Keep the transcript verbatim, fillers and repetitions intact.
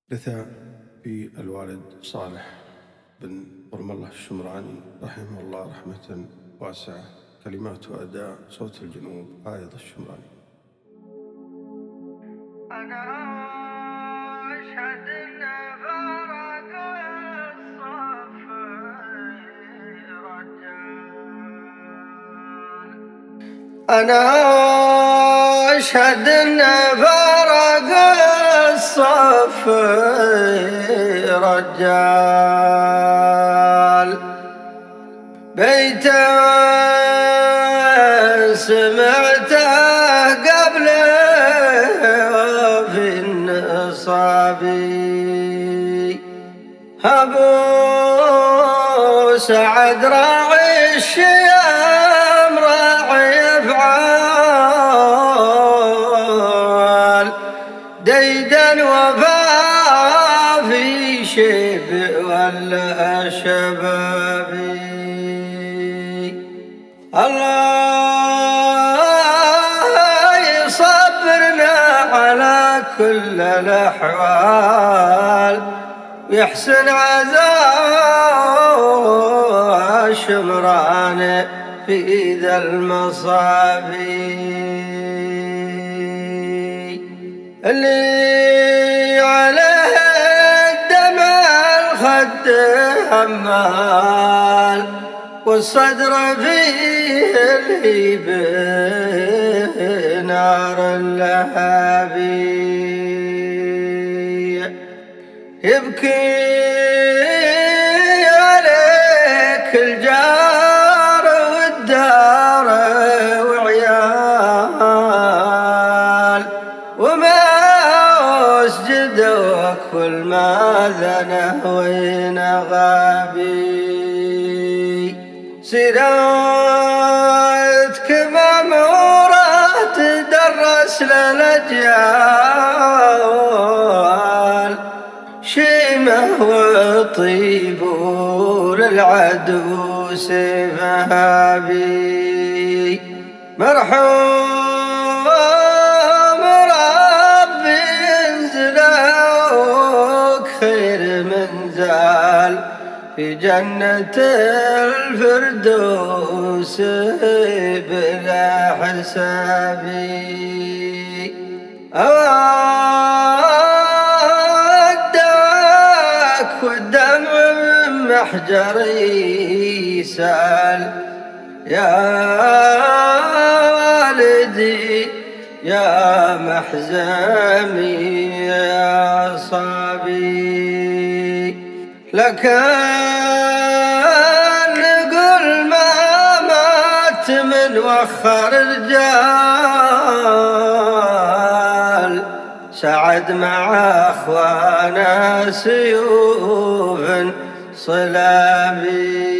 حدث في الوالد صالح بن برم الله الشمراني رحمه الله رحمة واسعة، كلمات وأداء صوت الجنوب عايض الشمراني. أنا أشهد أن فرق الصف رجال، أنا أشهد أن فرق الصف رجال، بيت سمعته قبل في النصابي، أبو سعد راعي الشيام راعي أفعال، ديدا وفا في شيب ولا شبابي. الله يصبرنا على كل الأحوال، ويحسن عزاء الشمران في ذا المصابي، اللي عليه الدمع الخد همال، والصدر فيه الهيب نار اللهابي، يبكي عليك الجار والدار وعيال، وما اسجدوك والماذنه وين غابي، سيرتك مأمورة تدرس للأجيال، شيمة وطيب للعدو سيفها بي، مرحوم ربي ينزلوك خير من زال في جنة الفردوس بلا حسابي. أودك والدمع من محجري سال، يا والدي يا محزمي يا صبي، لك نقول ما مات من وخر رجال، سعد مع اخوانا سيوف صلابي.